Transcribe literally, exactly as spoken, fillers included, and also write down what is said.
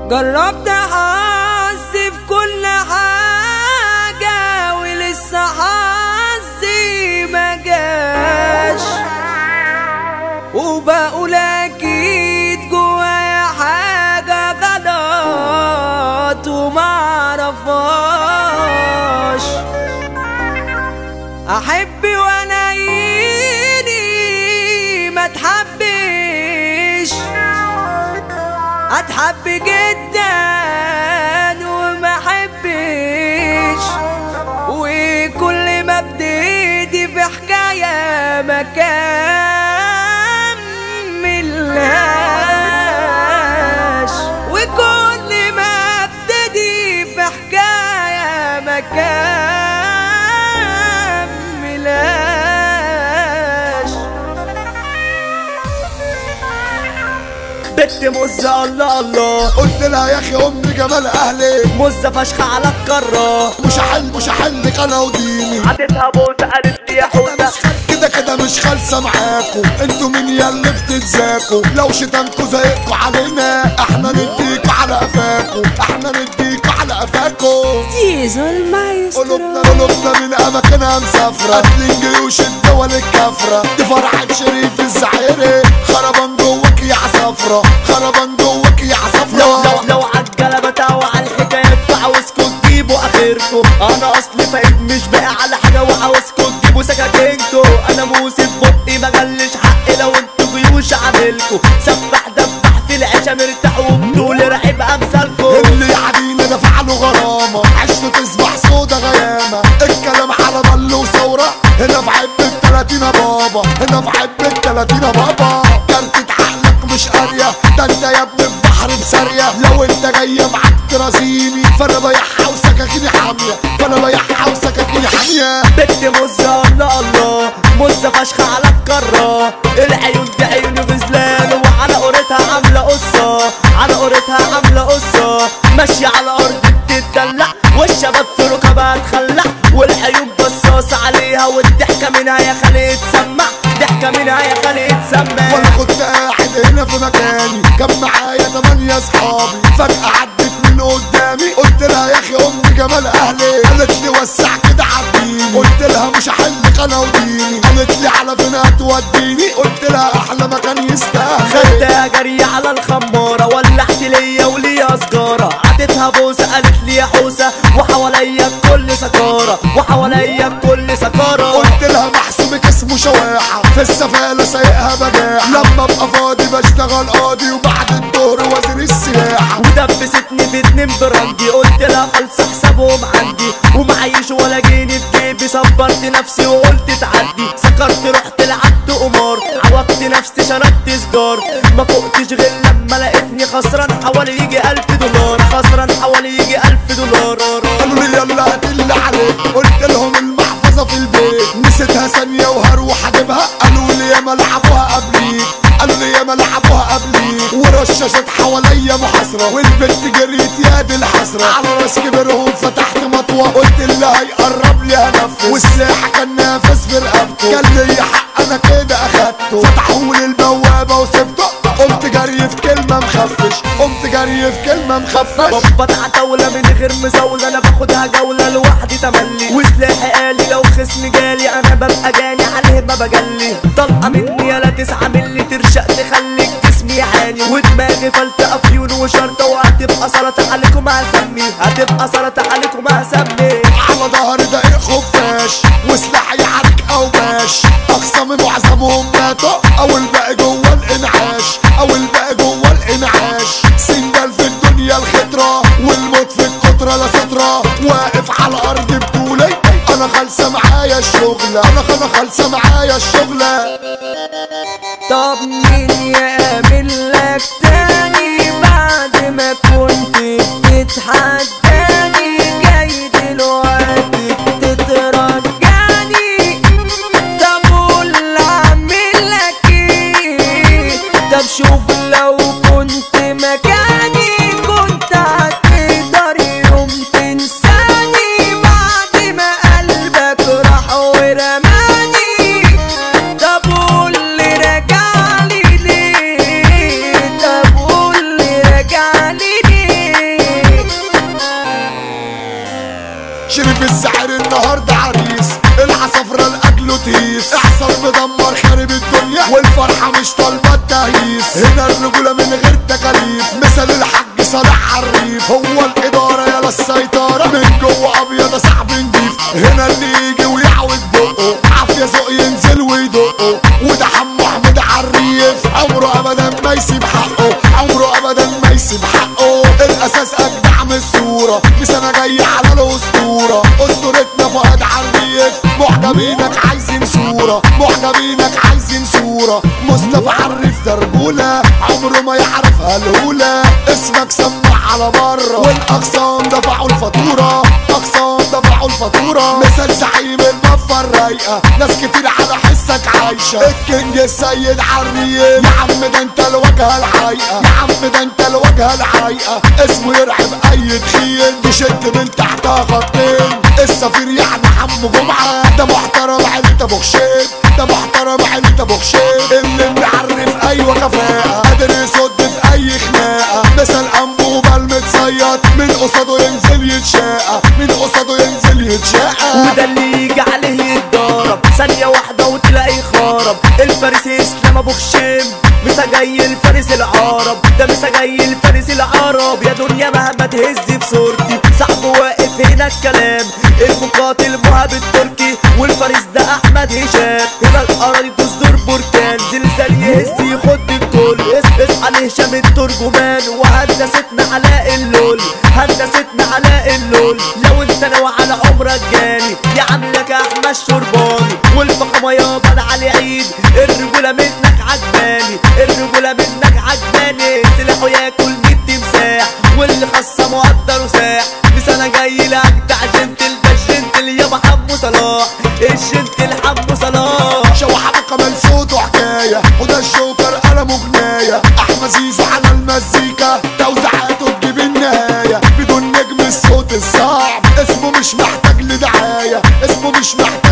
جربت حظي في كل حاجة ولسه حظي ما جاش، وبقول اكيد جوايا حاجة غلط ومعرفهاش. احب وانا ايدي ما تحبش، اتحب جدا وما احبش، وكل ما ابتدي في حكايه ما كملهاش، وكل ما ابتدي في حكايه ما كملهاش. بنت مزة الله الله، قلت لها يا اخي ام جمال اهلي مزة فشخ على الكرة، مش هحل مش هحل قنا وديني. عدتها بوسة قالت لي يا حوسة كده كده مش خالصة معاكو، انتوا مين ياللي بتتذاكوا؟ لو شيطانكوا زيقوا علينا احنا نديكوا على قفاكوا، احنا نديكوا على قفاكوا. زيزو المايسترو قلوبنا قلوبنا من اماكنها مسافرة، قاتلين جيوش الدول الكافرة، دي فرحة شريف الزعيري، خربان جواك يا عصافرة، خربان جواك يا عصافرة. لو لو لو عالجلبة وعلى الحكايات فعاوزكوا تجيبوا اخركوا، انا اصلي فايد مش باقي على حاجة وعاوزكوا تجيبوا سكاكينكوا، انا موسى بقي مغلش حقي لو انتوا جيوش عاملكوا، سبح دبح في العيشة مرتاح وبدول راعب امثالكوا. اللي يعدينا دفع له غرامة، عشته تصبح سودا غيامة، الكلام على ضل وثورة، هنا في عب التلاتين بابا، هنا في عب التلاتين بابا. كارتة عقلك مش قارية، ده انت يا ابني في بحر بسارية، لو انت جاية معاك ترازيني فانا بايعها وسكاكيني حامية، فانا بايعها وسكاكيني حامية. بنت مزة الله الله، مزة فشخ على الكرة، العيون دي عيون غزلان وعلى قورتها عاملة قصة، على قورتها عاملة قصة، ماشية على الأرض بتتدلع والشباب في ركبها تخلع، والعيون بصاصة عليها والضحكة منها يا خالي تسمع، ضحكة منها يا خالي تسمع. وانا كنت قاعد هنا في مكاني كان معايا تمانية اصحابي، فجأة عدت من قدامي قلت لها يا اخي ام جمال اهلي، قالت لي وسع كده عديني، قلت لها مش هحل قنا وديني، قالت لي على فين هتوديني، قلت لها احلى مكان يستاهل. خدتها جري على الخمارة ولعت ليا وليا سجارة، عدتها بوسة قالت لي يا حوسة وحواليا بكل سكارة، وحواليا بكل سكارة. قلت لها محسوبك اسمه شواحة، في السفالة سايقها بجاحة، لما ابقى فاضي بشتغل قاضي وبعد الظهر وزير السياحة. ودبستني في اتنين برنجي، قلت لها خلص حسابهم عندي ومعيش ولا جنيه في جيبي، صبرت نفسي وقلت تعدي، سكرت رحت لعبت قمار، عوقت نفسي شربت سجار، ما فقتش غير لما لقيتني خسران حوالي يجي ألف دولار، خسران حوالي يجي ألف دولار. قالوا لي يلا هات اللي عليك، قلت لهم المحفظة في البيت، نسيتها ثانية وهروح اجيبها، قالوا لي ياما لعبوها قبليك، قالوا لي ياما لعبوها قبليك، ورشاشات حواليا محاصرة، والبنت جريت يا دي الحسرة، على راس كبرهم فتحت مطوة، قلت اللي هيقرب لي هنفذ، وسلاحي كان نافذ في رقبته، كان لي حق انا كده اخدته، فتحولي البوابة وسبته، قمت جري في كلمة مخفش، قمت جري في كلمة مخفش. ببط عتاولة من غير مزاولة، انا باخدها جولة لوحدي تملي، وسلاحي قالي لو خصم جالي انا ببقى جاني عليه ما بجلي، طلقة مني يالا تسعة ملي ترشق تخلي جسمي يعاني، ودماغي فلتة افيون وشرطة، وهتبقى سلطة عليكم هسمي، هتبقى سلطة عليكم هسمي. على ظهري دقيق خفاش وسلاحي يعارك او باش، اخصامي معظمهم ماتوا او الباقي جوه الانعاش، او الباقي جوه الانعاش، سنجل في الدنيا الخطرة والموت في القطرة لا سترة، واقف على الارض بطولي انا خالصة معايا الشغلة، انا انا خالصة معايا الشغلة. طب مين يعمل لك تاني بعد ما كنت بتتحداني، جاي دلوقتي بتترجاني، طب قول اعمل لك ايه، طب شوف لو كنت مكاني كنت هتقدر يوم تنساني، بعد ما قلبك راح ورماني، طب قول هنا الرجولة من غير تكاليف، مثل الحاج صالح عريف، هو الإدارة يلا السيطرة، من جوه أبيض صاحب نضيف، هنا اللي يجي ويعوج بقه عافية ذوق ينزل ويدقه، وده حمو حميد عريف، عمره أبدا ما يسيب حقه، عمره أبدا ما يسيب حقه، الأساس أجدع من الصورة، بس أنا جاي على الأسطورة، أسطورتنا فؤاد عريف، معجبينك عايزين صورة، معجبينك عايزين صورة، مصطفى عريف ده رجولة عمره ما يعرفها الهولة، اسمك سمع على بره، والأقسام دفعوا الفاتورة، أقسام دفعوا الفاتورة، مثل زعيم المفة الرايقة، ناس كتير على حسك عايشة، الكينج السيد عريف، يا عم ده انت الواجهة الحقيقة، يا عم ده انت الواجهة الحقيقة، اسمه يرعب أي تخين، تشد من تحتها خطين، السفير يعني حمو جمعة، ده محترم عيلة ابو خشيب، ده محترم عيلة ابو خشيب، اللي معرف ايوه كفاءة، قادر يصد في اي خناقة، مثل انبوبة المتصيد، من قصاده ينزل يتشاقى، من قصاده ينزل يتشاقى، وده اللي يجي عليه يتضرب، ثانية واحدة وتلاقي خرب، الفارس اسلام ابو خشيم، مسا جاي الفارس العرب، ده مسا جاي الفارس العرب، يا دنيا مهما تهز في صورتي، صاحب واقف هنا الكلام، المقاتل مهاب التركي، والفارس ده احمد هشام، هنا الارض تصدر بركان، زلزال يهز يخد الكل، اصحى لهشام الترجمان، وهندستنا علاء اللول، هندستنا علاء اللول، لو انت ناوي على عمرك جاني، يا عمك احمد الشرباني، والفخامة يابا علي عيد، الرجولة منك عجباني، الرجولة منك عجباني، سلاحه ياكل مية تمساح، واللي خصه مقدر ساح، بس انا جاي لاجدع جنتل، ده الجنتل يابا حمو صلاح، الجنتل حمو صلاح، شوحة كمان صوته حكاية، وده الجوكر قلمه جناية، احمد زيزو على المزيكا، توزيعاته تجيب النهاية، بدون نجم الصوت الصعب، اسمه مش محتاج لدعاية، اسمه مش محتاج